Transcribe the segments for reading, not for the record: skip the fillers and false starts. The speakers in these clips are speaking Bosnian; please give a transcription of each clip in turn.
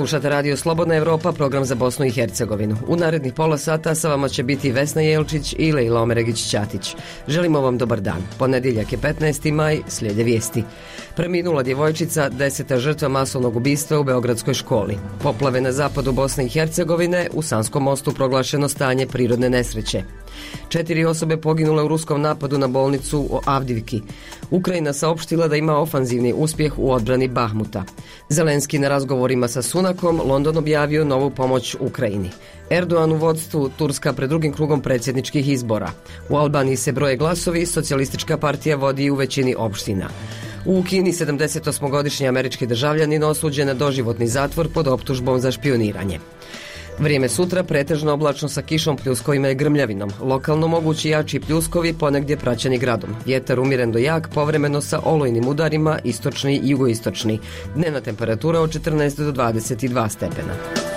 Slušate Radio Slobodna Evropa, program za Bosnu i Hercegovinu. U narednih pola sata sa vama će biti Vesna Jelčić i Lejla Omeregić-Ćatić. Želimo vam dobar dan. Ponedjeljak je 15. maj, slijede vijesti. Preminula djevojčica, 10. žrtva masovnog ubistva u Beogradskoj školi. Poplave na zapadu Bosne i Hercegovine, u Sanskom mostu proglašeno stanje prirodne nesreće. 4 osobe poginule u ruskom napadu na bolnicu u Avdivki. Ukrajina saopštila da ima ofanzivni uspjeh u odbrani Bahmuta. Zelenski na razgovorima sa Sunakom, London objavio novu pomoć Ukrajini. Erdogan u vodstvu, Turska pred drugim krugom predsjedničkih izbora. U Albaniji se broje glasovi, socijalistička partija vodi u većini opština. U Kini 78-godišnji američki državljanin osuđen na doživotni zatvor pod optužbom za špioniranje. Vrijeme sutra pretežno oblačno sa kišom, pljuskovima i grmljavinom. Lokalno mogući jači pljuskovi, ponegdje praćeni gradom. Vjetar umiren do jak, povremeno sa olujnim udarima, istočni i jugoistočni. Dnevna temperatura od 14 do 22 stepena.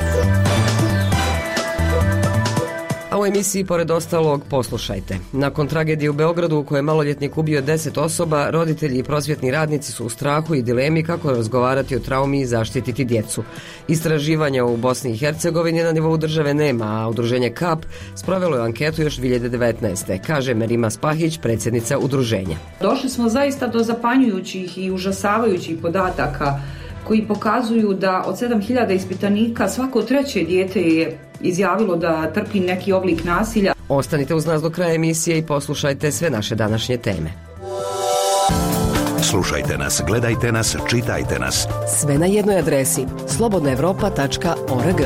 A u emisiji pored ostalog poslušajte. Nakon tragedije u Beogradu u kojoj je maloljetnik ubio 10 osoba, roditelji i prosvjetni radnici su u strahu i dilemi kako razgovarati o traumi i zaštititi djecu. Istraživanja u Bosni i Hercegovini na nivou države nema, a udruženje KAP sprovelo je anketu još 2019. kaže Merima Spahić, predsjednica udruženja. Došli smo zaista do zapanjujućih i užasavajućih podataka koji pokazuju da od 7000 ispitanika svako treće dijete je izjavilo da trpi neki oblik nasilja. Ostanite uz nas do kraja emisije i poslušajte sve naše današnje teme. Slušajte nas, gledajte nas, čitajte nas. Sve na jednoj adresi slobodnaevropa.org.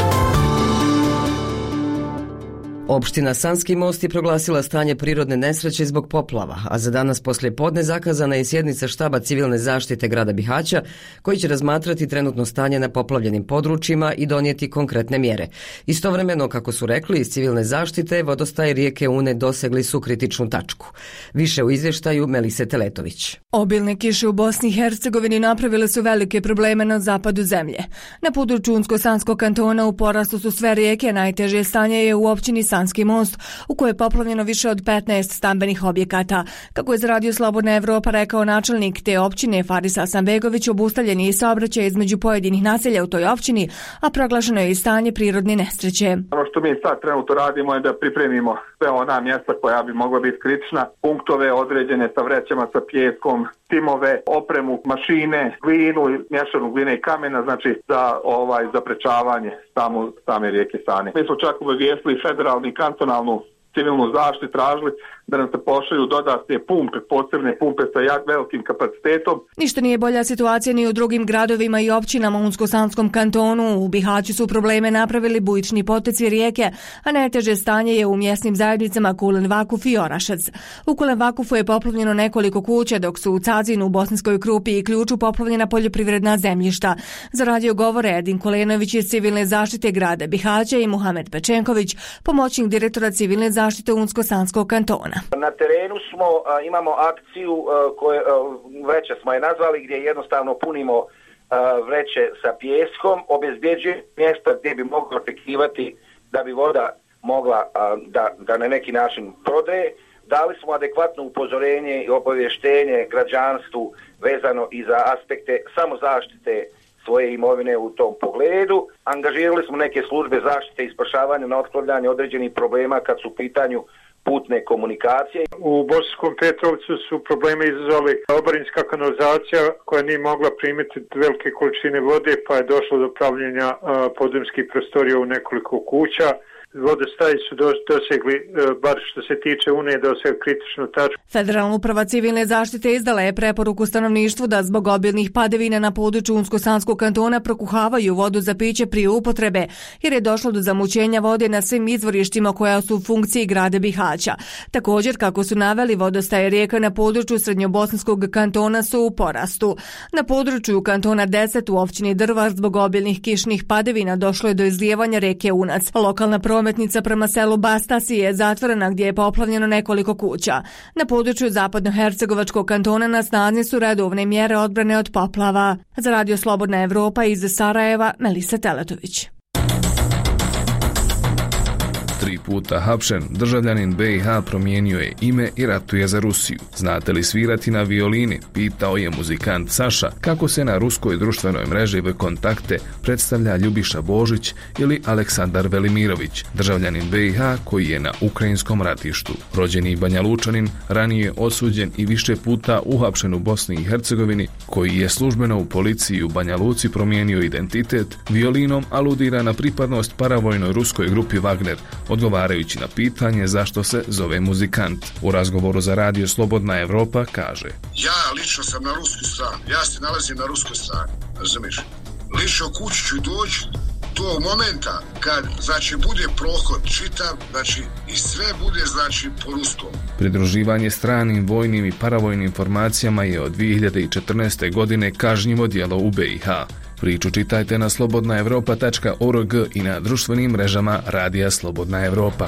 Opština Sanski most je proglasila stanje prirodne nesreće zbog poplava, a za danas poslije podne zakazana je sjednica štaba civilne zaštite grada Bihaća, koji će razmatrati trenutno stanje na poplavljenim područjima i donijeti konkretne mjere. Istovremeno, kako su rekli iz civilne zaštite, vodostaj rijeke Une dosegli su kritičnu tačku. Više u izvještaju Melise Teletović. Obilne kiše u Bosni i Hercegovini napravile su velike probleme na zapadu zemlje. Na području Unsko-Sanskog kantona u porastu su sve rijeke, najteže stanje je u općini Sanski most, u kojoj je poplavljeno više od 15 stambenih objekata. Kako je za Radio Slobodna Evropa rekao načelnik te općine Faris Hasanbegović, obustavljen je i saobraćaj između pojedinih naselja u toj općini, a proglašeno je i stanje prirodne nesreće. Ono što mi sad trenutno radimo je da pripremimo sve ona mjesta koja bi mogla biti kritična, punktove određene sa vrećama, sa pijeskom, timove, opremu, mašine, glinu, mješanu gline i kamena, znači za zaprečavanje same rijeke Sane. Mi smo čak obavijestili federalnu i kantonalnu civilnu zaštitu, tražili da nam se pošalju dodatne pumpe, posebne pumpe sa jak velikim kapacitetom. Ništa nije bolja situacija ni u drugim gradovima i općinama u Unsko-Sanskom kantonu. U Bihaću su probleme napravili bujični poteci rijeke, a najteže stanje je u mjesnim zajednicama Kulen Vakuf i Orašac. U Kulen Vakufu je poplavljeno nekoliko kuća, dok su u Cazinu, u Bosanskoj Krupi i Ključu poplavljena poljoprivredna zemljišta. Za radio govore Edin Kolenović iz civilne zaštite grada Bihaća i Muhamed Pečenković, pomoćnik direktora civilne zaštite Unsko-Sanskog kantona. Na terenu imamo akciju vreće smo je nazvali, gdje jednostavno punimo vreće sa pijeskom, obezbjeđuje mjesta gdje bi mogli očekivati da bi voda mogla da na neki način prodaje. Dali smo adekvatno upozorenje i obavještenje građanstvu vezano i za aspekte samozaštite svoje imovine u tom pogledu. Angažirali smo neke službe zaštite i spašavanja na otklanjanje određenih problema kad su u pitanju putne komunikacije. U Bosanskom Petrovcu su probleme izazvali oborinska kanalizacija koja nije mogla primiti velike količine vode, pa je došlo do pravljenja podzemskih prostorija u nekoliko kuća. Vodostaji su dosegli, bar što se tiče Une, dosegli kritičnu tačku. Federalna uprava civilne zaštite izdala je preporuku stanovništvu da zbog obilnih padavina na području Unsko-Sanskog kantona prokuhavaju vodu za piće prije upotrebe, jer je došlo do zamućenja vode na svim izvorištima koja su u funkciji grada Bihaća. Također, kako su naveli, vodostaje rijeka na području Srednjobosanskog kantona su u porastu. Na području kantona 10 u općini Drvar zbog obilnih kišnih padavina došlo je do izlijevanja rijeke Unac. Lokalna prometnica prema selu Bastasi je zatvorena gdje je poplavljeno nekoliko kuća. Na području Zapadnohercegovačkog kantona na snazi su redovne mjere odbrane od poplava. Za Radio Slobodna Evropa iz Sarajeva, Melisa Teletović. 3 puta hapšen, državljanin BiH promijenio je ime i ratuje za Rusiju. Znate li svirati na violini? Pitao je muzikant Saša kako se na ruskoj društvenoj mreži VKontakte predstavlja Ljubiša Božić ili Aleksandar Velimirović, državljanin BiH koji je na ukrajinskom ratištu. Rođeni Banja Lučanin, ranije osuđen i više puta uhapšen u Bosni i Hercegovini, koji je službeno u policiji u Banja Luci promijenio identitet, violinom aludira na pripadnost paravojnoj ruskoj grupi Wagner, odgovarajući na pitanje zašto se zove muzikant. U razgovoru za radio Slobodna Evropa kaže: Ja lično sam na ruskoj strani, ja se nalazim na ruskoj strani, razumiješ? Lično kući ću doći do momenta kad, znači, bude prohod čitav, znači, i sve bude, znači, po ruskom. Pridruživanje stranim vojnim i paravojnim formacijama je od 2014. godine kažnjivo djelo u BiH. Priču čitajte na slobodnaevropa.org i na društvenim mrežama Radija Slobodna Evropa.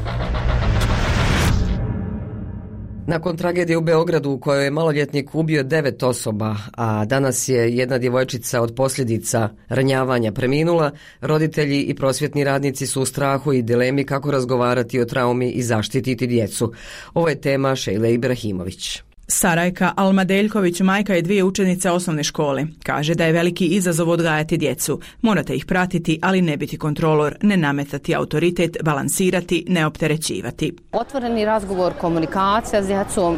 Nakon tragedije u Beogradu u kojoj je maloljetnik ubio 9 osoba, a danas je jedna djevojčica od posljedica ranjavanja preminula, roditelji i prosvjetni radnici su u strahu i dilemi kako razgovarati o traumi i zaštititi djecu. Ovo je tema Šejle Ibrahimović. Sarajka Almadeljković, majka je 2 učenice osnovne škole. Kaže da je veliki izazov odgajati djecu. Morate ih pratiti, ali ne biti kontrolor, ne nametati autoritet, balansirati, ne opterećivati. Otvoreni razgovor, komunikacija s djecom,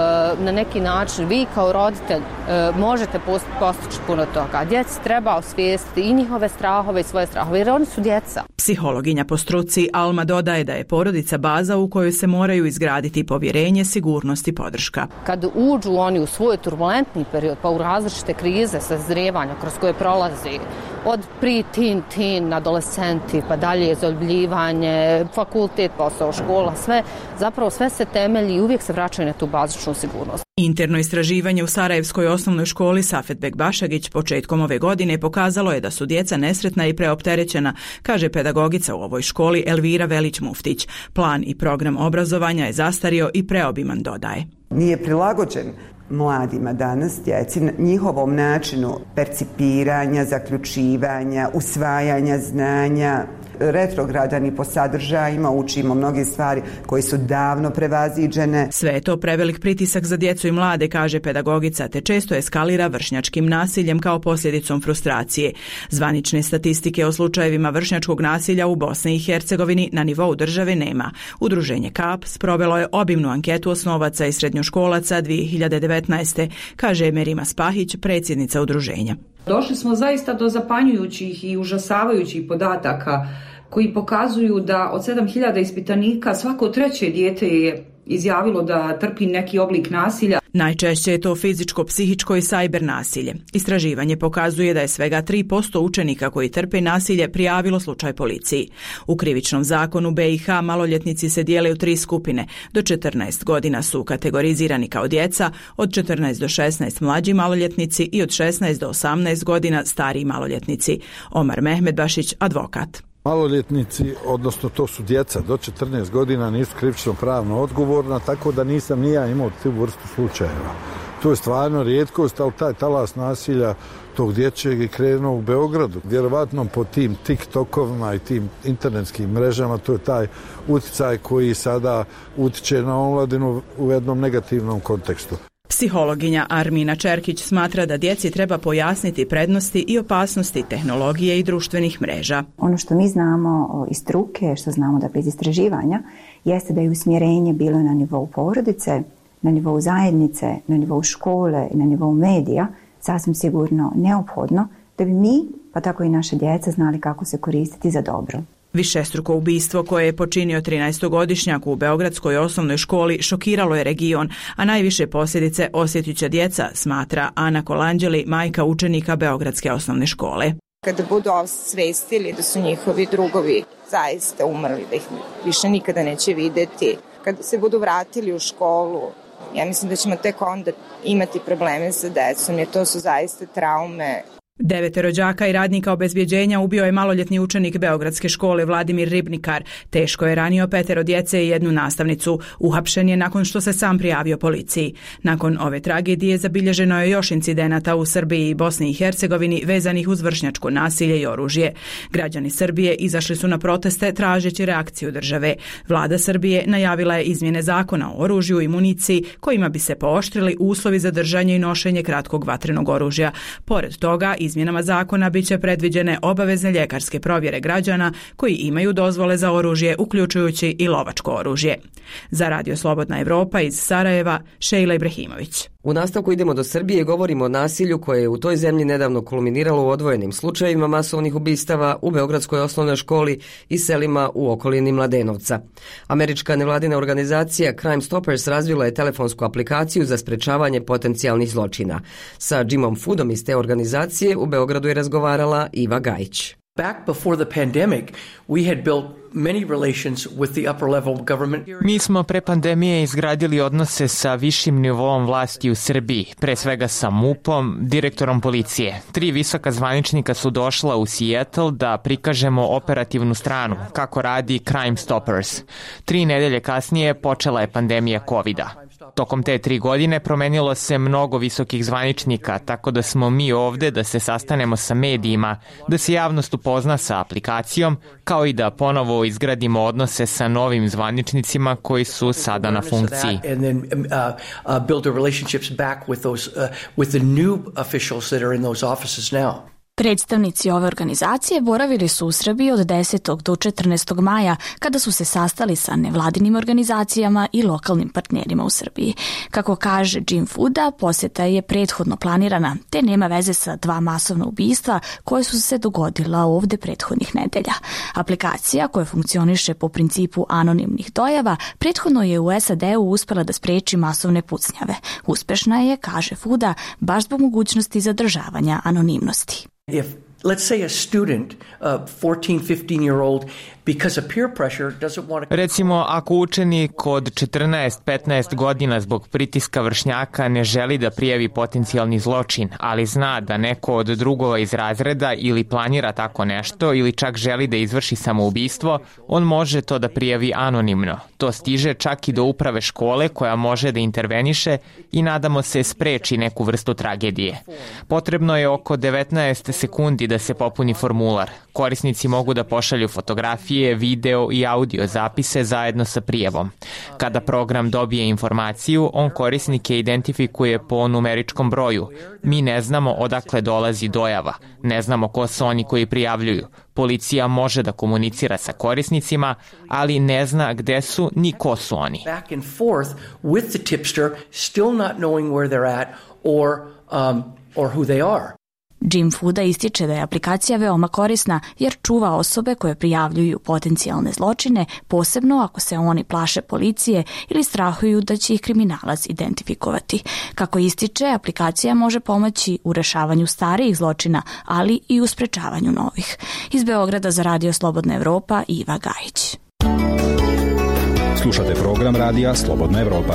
na neki način vi kao roditelj možete postići puno toga. Djeci treba osvijestiti i njihove strahove i svoje strahove, jer oni su djeca. Psihologinja po struci Alma dodaje da je porodica baza u kojoj se moraju izgraditi povjerenje, sigurnost i podrška. Kad uđu oni u svoj turbulentni period, pa u različite krize sazrijevanja kroz koje prolazi, od teen, adolescenti, pa dalje zaljubljivanje, fakultet, posao, škola, sve se temelji i uvijek se vraćaju na tu bazičnu sigurnost. Interno istraživanje u Sarajevskoj osnovnoj školi Safet Bekbašagić početkom ove godine pokazalo je da su djeca nesretna i preopterećena, kaže pedagogica u ovoj školi Elvira Velić-Muftić. Plan i program obrazovanja je zastario i preobiman, dodaje. Nije prilagođen mladima danas, djeci, njihovom načinu percipiranja, zaključivanja, usvajanja znanja, retrogradan i po sadržajima, učimo mnoge stvari koje su davno prevaziđene. Sve je to prevelik pritisak za djecu i mlade, kaže pedagogica, te često eskalira vršnjačkim nasiljem kao posljedicom frustracije. Zvanične statistike o slučajevima vršnjačkog nasilja u Bosni i Hercegovini na nivou države nema. Udruženje KAP sprovelo je obimnu anketu osnovaca i srednjoškolaca 2019. kaže Merima Spahić, predsjednica udruženja. Došli smo zaista do zapanjujućih i užasavajućih podataka koji pokazuju da od 7000 ispitanika svako 3. dijete je izjavilo da trpi neki oblik nasilja. Najčešće je to fizičko, psihičko i sajber nasilje. Istraživanje pokazuje da je svega 3% učenika koji trpe nasilje prijavilo slučaj policiji. U krivičnom zakonu BiH maloljetnici se dijele u 3 skupine. Do 14 godina su kategorizirani kao djeca, od 14 do 16 mlađi maloljetnici i od 16 do 18 godina stariji maloljetnici. Omar Mehmedbašić, advokat. Maloljetnici, odnosno to su djeca do 14 godina, nisu krivično pravno odgovorna, tako da nisam ni ja imao tu vrstu slučajeva. To je stvarno rijetkost, ali taj talas nasilja tog dječjeg je krenuo u Beogradu. Vjerovatno po tim TikTokovima i tim internetskim mrežama, to je taj utjecaj koji sada utječe na omladinu u jednom negativnom kontekstu. Psihologinja Armina Čerkić smatra da djeci treba pojasniti prednosti i opasnosti tehnologije i društvenih mreža. Ono što mi znamo iz struke, što znamo da bez istraživanja, jeste da je usmjerenje bilo na nivou porodice, na nivou zajednice, na nivou škole i na nivou medija sasvim sigurno neophodno da bi mi, pa tako i naše djeca, znali kako se koristiti za dobro. Višestruko ubistvo koje je počinio 13-godišnjak u beogradskoj osnovnoj školi šokiralo je region, a najviše posljedice osjetit će djeca, smatra Ana Kolanđeli, majka učenika beogradske osnovne škole. Kada budu osvestili da su njihovi drugovi zaista umrli, da ih više nikada neće vidjeti, kada se budu vratili u školu, ja mislim da ćemo tek onda imati probleme sa decom, jer to su zaista traume. 9 rođaka i radnika obezbjeđenja ubio je maloljetni učenik Beogradske škole Vladimir Ribnikar. Teško je ranio 5 djece i 1 nastavnicu. Uhapšen je nakon što se sam prijavio policiji. Nakon ove tragedije zabilježeno je još incidenata u Srbiji i Bosni i Hercegovini vezanih uz vršnjačko nasilje i oružje. Građani Srbije izašli su na proteste tražeći reakciju države. Vlada Srbije najavila je izmjene zakona o oružju i municiji kojima bi se pooštrili uslovi za držanje i nošenje kratkog vatrenog oružja. Pored toga, izmjenama zakona biće predviđene obavezne ljekarske provjere građana koji imaju dozvole za oružje, uključujući i lovačko oružje. Za Radio Slobodna Evropa iz Sarajeva, Šejla Ibrahimović. U nastavku idemo do Srbije i govorimo o nasilju koje je u toj zemlji nedavno kulminiralo u odvojenim slučajevima masovnih ubistava u Beogradskoj osnovnoj školi i selima u okolini Mladenovca. Američka nevladina organizacija Crime Stoppers razvila je telefonsku aplikaciju za sprečavanje potencijalnih zločina. Sa Jimom Foodom iz te organizacije u Beogradu je razgovarala Iva Gajić. Back before the pandemic, we had built many relations with the upper level government. Mi smo pre pandemije izgradili odnose sa višim nivoom vlasti u Srbiji, pre svega sa MUP-om, direktorom policije. 3 visoka zvaničnika su došla u Seattle da prikažemo operativnu stranu, kako radi Crime Stoppers. 3 nedelje kasnije počela je pandemija COVID-a. Tokom te 3 godine promenilo se mnogo visokih zvaničnika, tako da smo mi ovde da se sastanemo sa medijima, da se javnost upozna sa aplikacijom, kao i da ponovo izgradimo odnose sa novim zvaničnicima koji su sada na funkciji. Predstavnici ove organizacije boravili su u Srbiji od 10. do 14. maja kada su se sastali sa nevladinim organizacijama i lokalnim partnerima u Srbiji. Kako kaže Jim Fooda, posjeta je prethodno planirana, te nema veze sa 2 masovna ubistva koje su se dogodila ovde prethodnih nedelja. Aplikacija koja funkcioniše po principu anonimnih dojava prethodno je u SAD-u uspela da spreči masovne pucnjave. Uspešna je, kaže Fooda, baš zbog mogućnosti zadržavanja anonimnosti. If, let's say, a student, a 14, 15-year-old, because of peer pressure doesn't want to... Recimo, ako učenik od 14-15 godina zbog pritiska vršnjaka ne želi da prijavi potencijalni zločin, ali zna da neko od drugova iz razreda ili planira tako nešto ili čak želi da izvrši samoubistvo, on može to da prijavi anonimno. To stiže čak i do uprave škole koja može da interveniše i nadamo se spreči neku vrstu tragedije. Potrebno je oko 19 sekundi da se popuni formular. Korisnici mogu da pošalju fotografije, video i audio zapise zajedno sa prijavom. Kada program dobije informaciju, on korisnike identifikuje po numeričkom broju. Mi ne znamo odakle dolazi dojava, ne znamo ko su oni koji prijavljuju. Policija može da komunicira sa korisnicima, ali ne zna gde su ni ko su oni. Back and forth with the tipster, still not knowing where they're at or who they are. Jim Fooda ističe da je aplikacija veoma korisna jer čuva osobe koje prijavljuju potencijalne zločine, posebno ako se oni plaše policije ili strahuju da će ih kriminalac identifikovati. Kako ističe, aplikacija može pomoći u rešavanju starijih zločina, ali i u sprečavanju novih. Iz Beograda za Radio Slobodna Evropa, Iva Gajić. Slušate program radija Slobodna Evropa.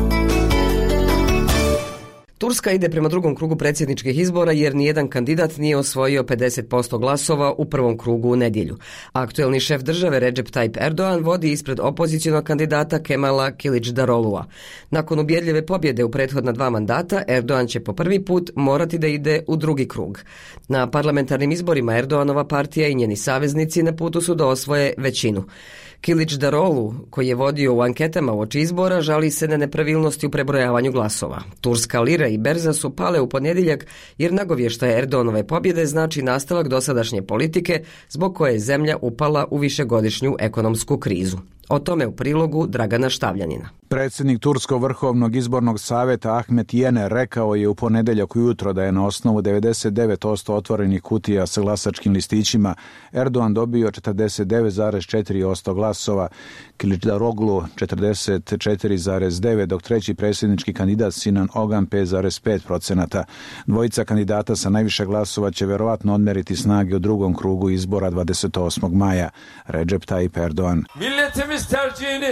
Turska ide prema drugom krugu predsjedničkih izbora jer nijedan kandidat nije osvojio 50% glasova u prvom krugu u nedjelju. Aktuelni šef države Recep Tayyip Erdogan vodi ispred opozicionog kandidata Kemala Kılıçdaroğlu'a. Nakon ubjedljive pobjede u prethodna 2 mandata, Erdogan će po prvi put morati da ide u drugi krug. Na parlamentarnim izborima Erdoganova partija i njeni saveznici na putu su da osvoje većinu. Kılıçdaroğlu, koji je vodio u anketama uoči izbora, žali se na nepravilnosti u prebrojavanju glasova. Turska lira i berza su pale u ponedjeljak jer nagovještaj Erdoganove pobjede znači nastavak dosadašnje politike zbog koje je zemlja upala u višegodišnju ekonomsku krizu. O tome u prilogu Dragana Štavljanina. Predsjednik Turskog vrhovnog izbornog savjeta Ahmet Yener rekao je u ponedjeljak ujutro da je na osnovu 99% otvorenih kutija sa glasačkim listićima Erdogan dobio 49,4% glasova, Kılıçdaroğlu 44,9%, dok treći predsjednički kandidat Sinan Ogan 5,5%. Dvojica kandidata sa najviše glasova će vjerovatno odmeriti snage u drugom krugu izbora 28. maja. Recep Tayyip Erdogan. Milletimiz tercihini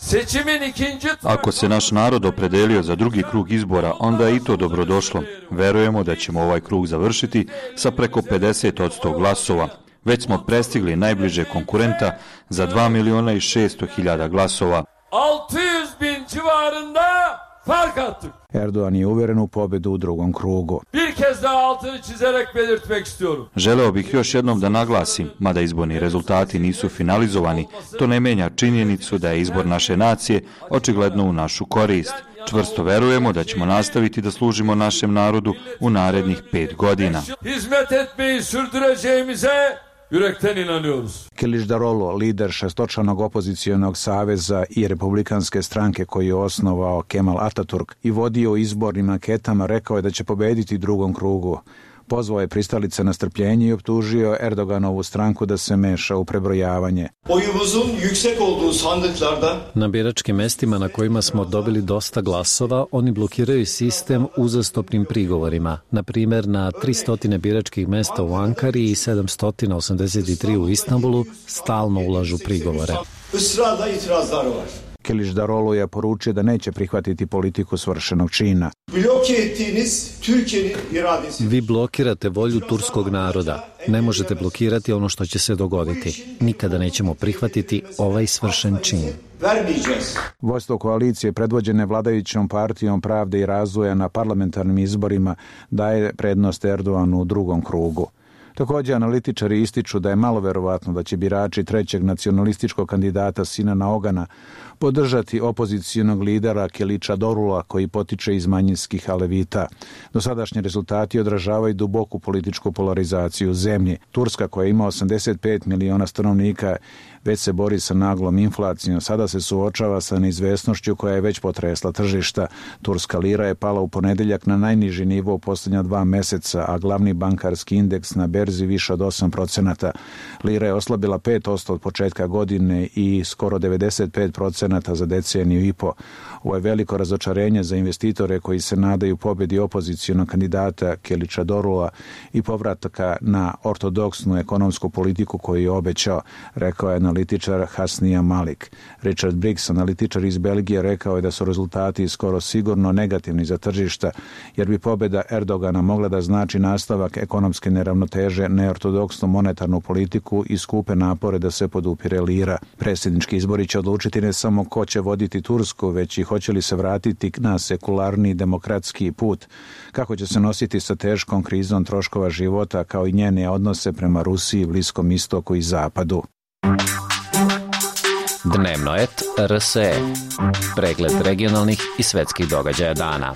Ako se naš narod opredelio za drugi krug izbora, onda je i to dobrodošlo. Verujemo da ćemo ovaj krug završiti sa preko 50% glasova. Već smo prestigli najbliže konkurenta za 2.600.000 glasova. 600.000 civarında fark attık. Erdoğan je uveren u pobedu u drugom krugu. Bir kez daha altını çizerek belirtmek istiyorum. Želeo bih još jednom da naglasim, mada izborni rezultati nisu finalizovani, to ne menja činjenicu da je izbor naše nacije očigledno u našu korist. Čvrsto verujemo da ćemo nastaviti da služimo našem narodu u narednih 5 godina. Hizmet etmeyi sürdüreceğimize yürekten inanıyoruz. Kiliçdaroglu, lider šestočlanog opozicijonog saveza i republikanske stranke koju je osnovao Kemal Ataturk i vodio izbornim anketama, rekao je da će pobediti u drugom krugu. Pozvao je pristalice na strpljenje i optužio Erdoganovu stranku da se meša u prebrojavanje. Na biračkim mestima na kojima smo dobili dosta glasova, oni blokiraju sistem uzastopnim prigovorima. Na primjer, na 300 biračkih mesta u Ankari i 783 u Istanbulu stalno ulažu prigovore. Kiliçdaroglu je poručio da neće prihvatiti politiku svršenog čina. Vi blokirate volju turskog naroda. Ne možete blokirati ono što će se dogoditi. Nikada nećemo prihvatiti ovaj svršen čin. Vodstvo koalicije predvođene vladajućom partijom Pravde i razvoja na parlamentarnim izborima daje prednost Erdoğanu u drugom krugu. Također, analitičari ističu da je malo verovatno da će birači trećeg nacionalističkog kandidata Sinana Ogana podržati opozicijonog lidera Kiliçdarogla koji potiče iz manjinskih Alevita. Dosadašnji rezultati odražavaju duboku političku polarizaciju zemlje. Turska, koja ima 85 miliona stanovnika, već se bori sa naglom inflacijom. Sada se suočava sa neizvesnošću koja je već potresla tržišta. Turska lira je pala u ponedeljak na najniži nivo u posljednja 2 meseca, a glavni bankarski indeks na berzi više od 8%. Lira je oslabila 5% od početka godine i skoro 95% za deceniju i po. Ovo je veliko razočarenje za investitore koji se nadaju pobedi opozicijonog kandidata Kiliçdarogla i povratka na ortodoksnu ekonomsku politiku koju je obećao, rekao je analitičar Hasnija Malik. Richard Briggs, analitičar iz Belgije, rekao je da su rezultati skoro sigurno negativni za tržišta, jer bi pobeda Erdogana mogla da znači nastavak ekonomske neravnoteže, neortodoksnu monetarnu politiku i skupe napore da se podupire lira. Predsjednički izbori će odlučiti ne samo ko će voditi Tursku, već i hoće li se vratiti na sekularni demokratski put, kako će se nositi sa teškom krizom troškova života, kao i njene odnose prema Rusiji, Bliskom istoku i Zapadu. Dnevno et RSE. Pregled regionalnih i svetskih događaja dana.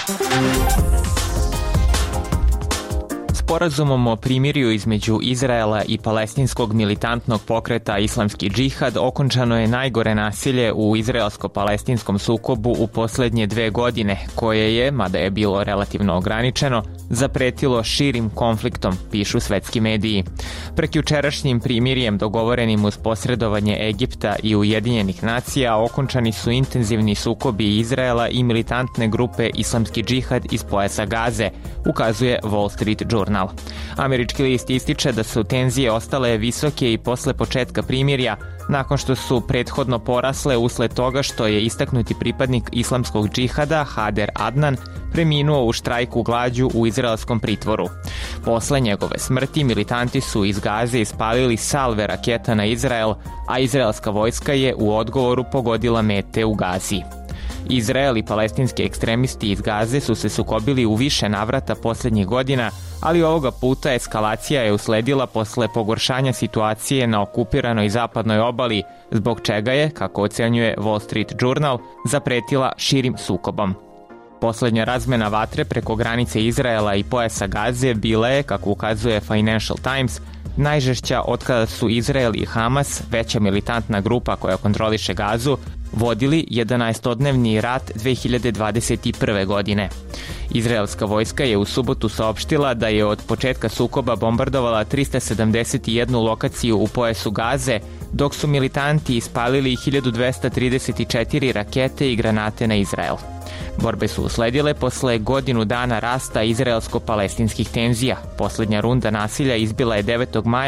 Sporazumom o primirju između Izraela i palestinskog militantnog pokreta Islamski džihad okončano je najgore nasilje u izraelsko-palestinskom sukobu u posljednje 2 godine, koje je, mada je bilo relativno ograničeno, zapretilo širim konfliktom, pišu svetski mediji. Prekjučerašnjim primirjem dogovorenim uz posredovanje Egipta i Ujedinjenih nacija okončani su intenzivni sukobi Izraela i militantne grupe Islamski džihad iz pojasa Gaze, ukazuje Wall Street Journal. Američki list ističe da su tenzije ostale visoke i posle početka primirja, nakon što su prethodno porasle usled toga što je istaknuti pripadnik islamskog džihada Hader Adnan preminuo u štrajku glađu u izraelskom pritvoru. Posle njegove smrti militanti su iz Gaze ispalili salve raketa na Izrael, a izraelska vojska je u odgovoru pogodila mete u Gazi. Izrael i palestinski ekstremisti iz Gaze su se sukobili u više navrata posljednjih godina, ali ovoga puta eskalacija je usledila posle pogoršanja situacije na okupiranoj zapadnoj obali, zbog čega je, kako ocenjuje Wall Street Journal, zapretila širim sukobom. Poslednja razmena vatre preko granice Izraela i pojasa Gaze bila je, kako ukazuje Financial Times, najžešća otkada su Izrael i Hamas, veća militantna grupa koja kontroliše Gazu, vodili 11-dnevni rat 2021. godine. Izraelska vojska je u subotu saopštila da je od početka sukoba bombardovala 371 lokaciju u pojasu Gaze, dok su militanti ispalili 1234 rakete i granate na Izrael. Borbe su usledile posle godinu dana rasta izraelsko-palestinskih tenzija. Poslednja runda nasilja izbila je 9. maja,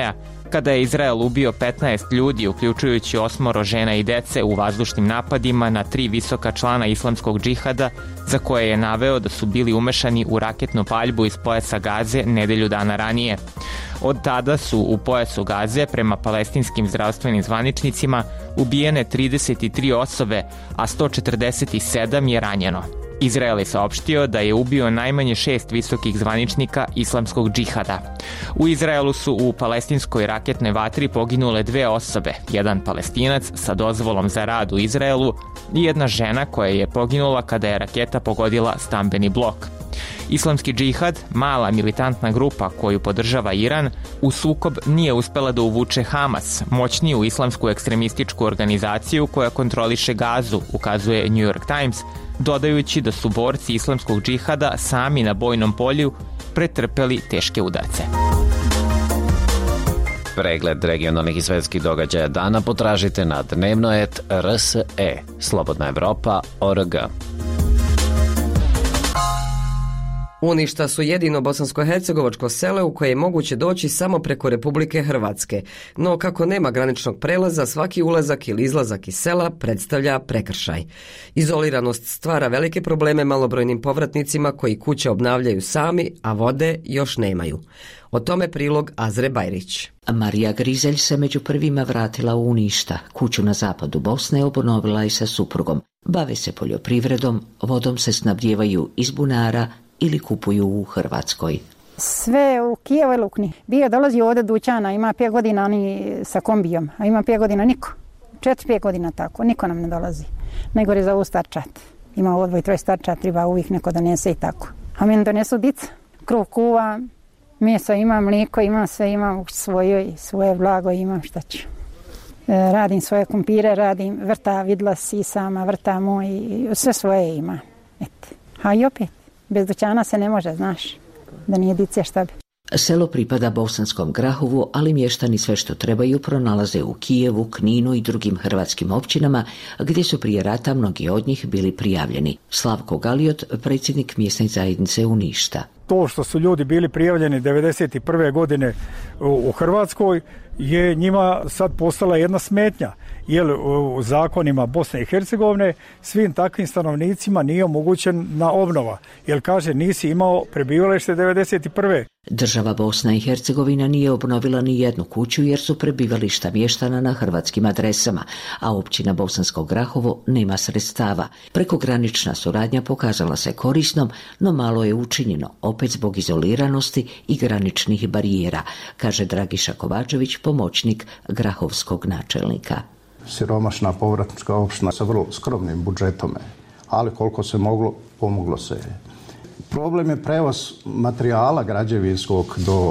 kada je Izrael ubio 15 ljudi, uključujući 8 žena i dece u vazdušnim napadima na 3 visoka člana islamskog džihada, za koje je naveo da su bili umešani u raketnu paljbu iz pojasa Gaze nedelju dana ranije. Od tada su u pojasu Gaze, prema palestinskim zdravstvenim zvaničnicima, ubijene 33 osobe, a 147 je ranjeno. Izrael je saopštio da je ubio najmanje 6 visokih zvaničnika islamskog džihada. U Izraelu su u palestinskoj raketnoj vatri poginule 2 osobe, jedan Palestinac sa dozvolom za rad u Izraelu i jedna žena koja je poginula kada je raketa pogodila stambeni blok. Islamski džihad, mala militantna grupa koju podržava Iran, u sukob nije uspela da uvuče Hamas, moćniju islamsku ekstremističku organizaciju koja kontroliše Gazu, ukazuje New York Times, dodajući da su borci islamskog džihada sami na bojnom polju pretrpeli teške udarce. Pregled regionalnih i svetskih događaja dana potražite na dnevno.rse, slobodnaevropa.org. Uništa su jedino bosansko-hercegovačko selo u koje je moguće doći samo preko Republike Hrvatske, no kako nema graničnog prelaza, svaki ulazak ili izlazak iz sela predstavlja prekršaj. Izoliranost stvara velike probleme malobrojnim povratnicima koji kuće obnavljaju sami, a vode još nemaju. O tome prilog Azre Bajrić. Marija Grizelj se među prvima vratila u Uništa. Kuću na zapadu Bosne obnovila i sa suprugom. Bave se poljoprivredom, vodom se snabdijevaju iz bunara ili kupuju u Hrvatskoj. Sve u Kijevu i Lukni. Bio dolazi ovdje dućana, ima 5 godina oni sa kombijom, a ima 5 godina niko. 4-5 godina tako, niko nam ne dolazi. Najgore za ovu starčat. Ima odvoj 3 starčat, treba uvijek neko donese i tako. A meni donesu dica, kruh kuva, meso imam, mlijeko imam, sve imam u svoje blago imam, šta ću. Radim svoje kumpire, radim vrta, vidla si sama, vrta moj, sve svoje ima. Eto. A i opet, bez dućana se ne može, znaš, da nije dice šta bi. Selo pripada Bosanskom Grahovu, ali mještani sve što trebaju pronalaze u Kijevu, Kninu i drugim hrvatskim općinama, gdje su prije rata mnogi od njih bili prijavljeni. Slavko Galiot, predsjednik mjesne zajednice Uništa. To što su ljudi bili prijavljeni 1991. godine u Hrvatskoj je njima sad postala jedna smetnja, jer u zakonima Bosne i Hercegovine svim takvim stanovnicima nije omogućena obnova, jer kaže nisi imao prebivalište 1991. Država Bosna i Hercegovina nije obnovila ni jednu kuću jer su prebivališta mještana na hrvatskim adresama, a općina Bosansko Grahovo nema sredstava. Prekogranična suradnja pokazala se korisnom, no malo je učinjeno, opet zbog izoliranosti i graničnih barijera, kaže Dragiša Kovačević, pomoćnik grahovskog načelnika. Siromašna povratnička opština sa vrlo skromnim budžetom, ali koliko se moglo, pomoglo se. Problem je prevoz materijala građevinskog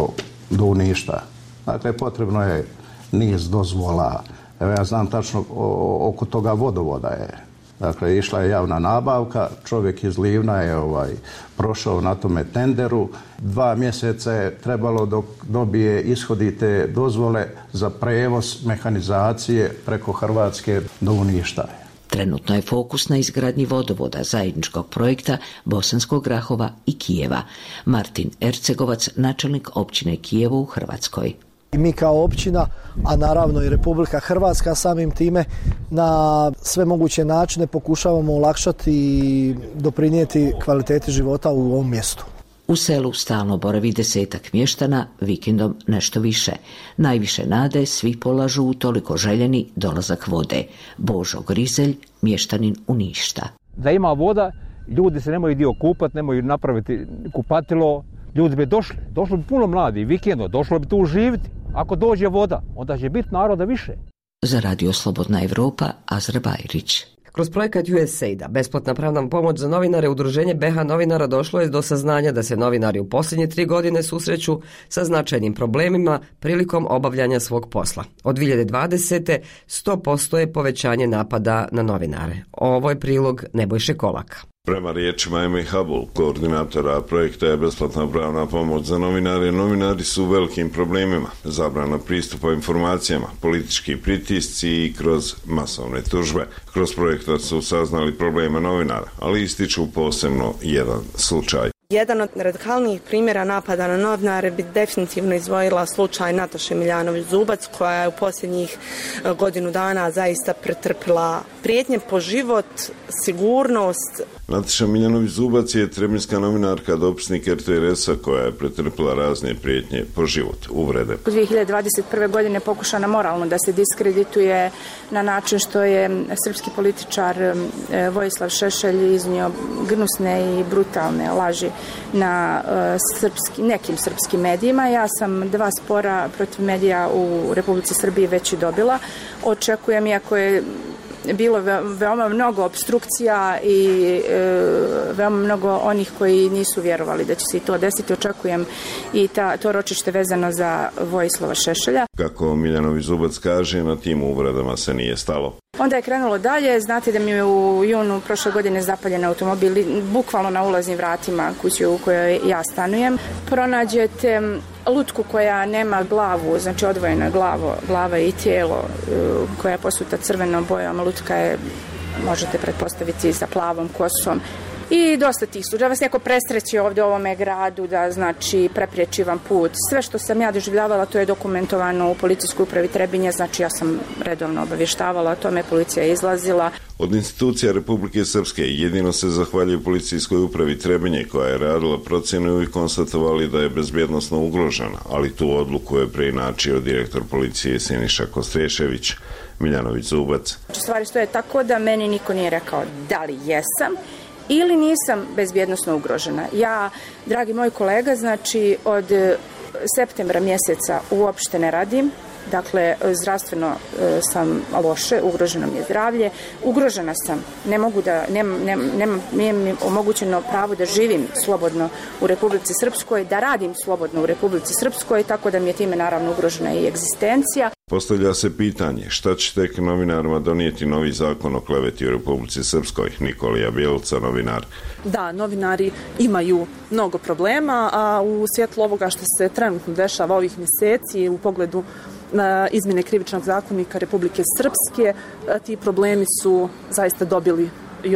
do Uništa. Dakle, potrebno je niz dozvola. Evo, ja znam tačno oko toga vodovoda je. Dakle, išla je javna nabavka, čovjek iz Livna je prošao na tome tenderu. 2 mjeseca je trebalo dok dobije ishodite dozvole za prevoz mehanizacije preko Hrvatske do Uništa. Trenutno je fokus na izgradnji vodovoda zajedničkog projekta Bosanskog Grahova i Kijeva. Martin Ercegovac, načelnik općine Kijevo u Hrvatskoj. I mi kao općina, a naravno i Republika Hrvatska samim time na sve moguće načine pokušavamo olakšati i doprinijeti kvaliteti života u ovom mjestu. U selu stalno boravi 10-ak mještana, vikendom nešto više. Najviše nade svi polažu u toliko željeni dolazak vode. Božo Grizelj, mještanin Uništa. Da ima voda, ljudi se nemaju dio kupati, nemaju napraviti kupatilo, ljudi bi došlo bi puno mladi, vikendom, došlo bi tu živjeti. Ako dođe voda, onda će biti naroda više. Za Radio Slobodna Evropa, Azra Bajrić. Kroz projekat USAID-a, besplatna pravna pomoć za novinare, Udruženje BH novinara došlo je do saznanja da se novinari u posljednje 3 godine susreću sa značajnim problemima prilikom obavljanja svog posla. Od 2020. 100% je povećanje napada na novinare. Ovo je prilog Nebojše Kolaka. Prema riječima Eme Habul, koordinatora projekta je besplatna pravna pomoć za novinare. Novinari su u velikim problemima, zabrana pristupa informacijama, politički pritisci i kroz masovne tužbe. Kroz projekta su saznali probleme novinara, ali ističu posebno jedan slučaj. Jedan od radikalnijih primjera napada na novinare bi definitivno izdvojila slučaj Nataše Miljanović-Zubac, koja je u posljednjih godinu dana zaista pretrpila prijetnje po život, sigurnost. Nataša Miljanović-Zubac je trebinjska novinarka, dopisnik RTRS-a koja je pretrpila razne prijetnje po život, uvrede. U 2021. godine pokušana moralno da se diskredituje na način što je srpski političar Vojislav Šešelj iznio gnusne i brutalne laži na nekim srpskim medijima. Ja sam 2 spora protiv medija u Republici Srbiji već i dobila. Očekujem, iako je bilo veoma mnogo obstrukcija i veoma mnogo onih koji nisu vjerovali da će se i to desiti, očekujem i to ročište vezano za Vojislava Šešelja. Kako Miljanović-Zubac kaže, na tim uvredama se nije stalo. Onda je krenulo dalje. Znate da mi je u junu prošle godine zapaljen automobil, bukvalno na ulaznim vratima kuće u kojoj ja stanujem. Pronađete lutku koja nema glavu, znači odvojena je glava i tijelo, koja je posuta crvenom bojom. Lutka je, možete pretpostaviti, sa plavom kosom. I dosta tih slučajeva. Vas neko presreći ovdje u ovome gradu da, znači, prepriječi vam put. Sve što sam ja doživljavala, to je dokumentovano u policijskoj upravi Trebinje, znači ja sam redovno obavještavala o tome, policija je izlazila. Od institucija Republike Srpske jedino se zahvaljuje policijskoj upravi Trebinje, koja je radila procjenu i konstatovali da je bezbjednosno ugrožena, ali tu odluku je preinačio direktor policije Siniša Kostrešević. Miljanović-Zubac. Stvari stoje tako da meni niko nije rekao da li jesam ili nisam bezbjednosno ugrožena. Ja, dragi moj kolega, znači od septembra mjeseca uopšte ne radim. Dakle, zdravstveno sam loše, ugroženo mi je zdravlje, ugrožena sam, nije mi omogućeno pravo da živim slobodno u Republici Srpskoj, da radim slobodno u Republici Srpskoj, tako da mi je time naravno ugrožena i egzistencija. Postavlja se pitanje šta će tek novinarima donijeti novi zakon o kleveti u Republici Srpskoj. Nikolija Bjelica, novinar. Da, novinari imaju mnogo problema, a u svjetlu ovoga što se trenutno dešava ovih mjeseci u pogledu izmjene krivičnog zakonika Republike Srpske, ti problemi su zaista dobili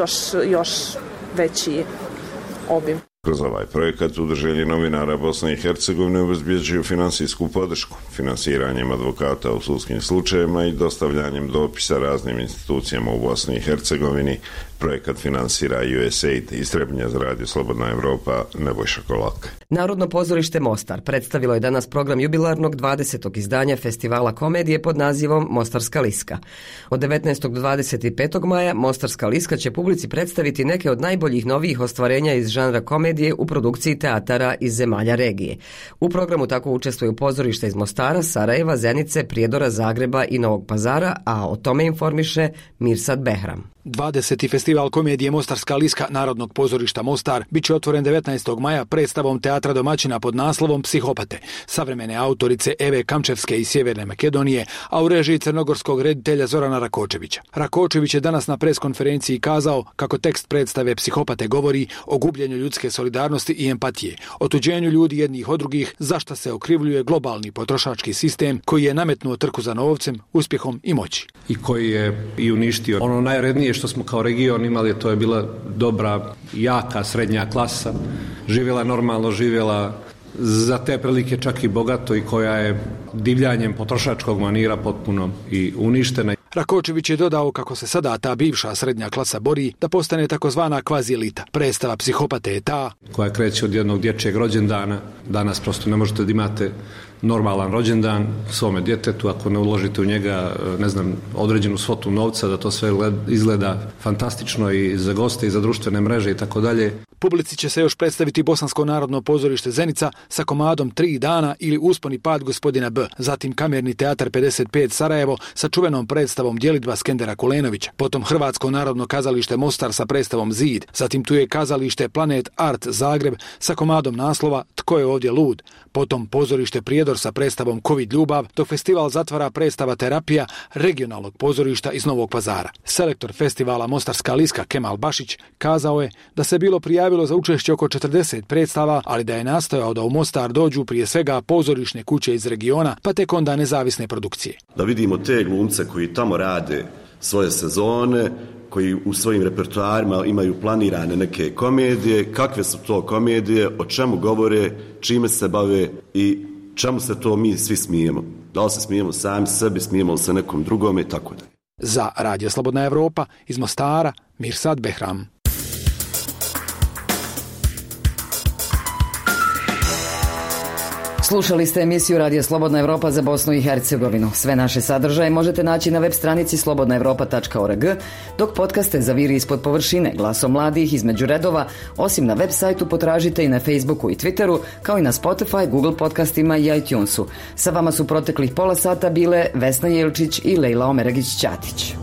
još veći obim. Kroz ovaj projekat Udruženje novinara Bosne i Hercegovine obezbjeđuju finansijsku podršku, finansiranjem advokata u sudskim slučajevima i dostavljanjem dopisa raznim institucijama u Bosni i Hercegovini. Projekat finansira USAID iz Trebinja za radio Slobodna Evropa, Nebojša Kolak. Narodno pozorište Mostar predstavilo je danas program jubilarnog 20. izdanja festivala komedije pod nazivom Mostarska liska. Od 19. do 25. maja Mostarska liska će publici predstaviti neke od najboljih novijih ostvarenja iz žanra komedije u produkciji teatara iz zemalja regije. U programu tako učestvuju pozorišta iz Mostara, Sarajeva, Zenice, Prijedora, Zagreba i Novog Pazara, a o tome informiše Mirsad Behram. 20. festival komedije Mostarska liska Narodnog pozorišta Mostar bit će otvoren 19. maja predstavom teatra domaćina pod naslovom Psihopate, savremene autorice Eve Kamčevske iz Sjeverne Makedonije, a u režiji crnogorskog reditelja Zorana Rakočevića. Rakočević je danas na preskonferenciji kazao kako tekst predstave Psihopate govori o gubljenju ljudske solidarnosti i empatije, otuđenju ljudi jednih od drugih, zašto se okrivljuje globalni potrošački sistem koji je nametnuo trku za novcem, uspjehom i moći. I koji je i uništio ono najvrednije što smo kao region imali, to je bila dobra, jaka srednja klasa, živjela normalno, živjela za te prilike čak i bogato i koja je divljanjem potrošačkog manira potpuno i uništena. Rakočević je dodao kako se sada ta bivša srednja klasa bori da postane takozvana kvazi elita. Predstava Psihopate je ta koja kreće od jednog dječjeg rođendana. Danas prosto ne možete da imate normalan rođendan svome djetetu ako ne uložite u njega, ne znam, određenu svotu novca da to sve izgleda fantastično i za goste i za društvene mreže i tako dalje. Publici će se još predstaviti Bosansko narodno pozorište Zenica sa komadom 3 dana ili Uspon i pad gospodina B. Zatim Kamerni teatar 55 Sarajevo sa čuvenom predstavom Djelidba Skendera Kulenovića. Potom Hrvatsko narodno kazalište Mostar sa predstavom Zid. Zatim tu je kazalište Planet Art Zagreb sa komadom naslova Tko je ovdje lud. Potom pozorište Prijedor sa predstavom Covid ljubav, dok festival zatvara predstava Terapija regionalnog pozorišta iz Novog Pazara. Selektor festivala Mostarska liska Kemal Bašić kazao je da se bilo prijavilo za učešće oko 40 predstava, ali da je nastojao da u Mostar dođu prije svega pozorišne kuće iz regiona, pa tek onda nezavisne produkcije. Da vidimo te glumce koji tamo rade svoje sezone, koji u svojim repertoarima imaju planirane neke komedije, kakve su to komedije, o čemu govore, čime se bave i čemu se to mi svi smijemo. Da li se smijemo sami sebi, smijemo li se nekom drugome i tako da. Za Radio Slobodna Evropa iz Mostara, Mirsad Behram. Slušali ste emisiju Radio Slobodna Evropa za Bosnu i Hercegovinu. Sve naše sadržaje možete naći na web stranici slobodnaevropa.org, dok podcaste zaviri ispod površine glasom mladih između redova, osim na web sajtu potražite i na Facebooku i Twitteru, kao i na Spotify, Google podcastima i iTunesu. Sa vama su proteklih pola sata bile Vesna Jelčić i Lejla Omeregić-Ćatić.